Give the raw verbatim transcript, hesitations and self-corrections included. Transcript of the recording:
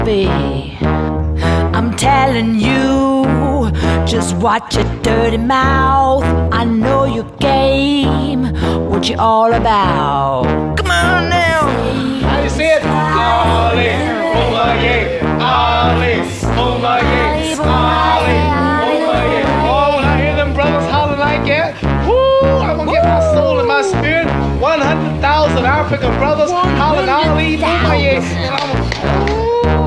be. I'm telling you, just watch your dirty mouth. I know your game, what you all about. Come on now. How you say it? Ollie, oh my yeah, Ollie, oh my yeah, Ollie, oh my yeah. Oh, when I hear them brothers hollering like that, woo, I'm gonna get my soul and my spirit. one hundred thousand African brothers hollering Ollie, oh my yeah. And I'm, ooh.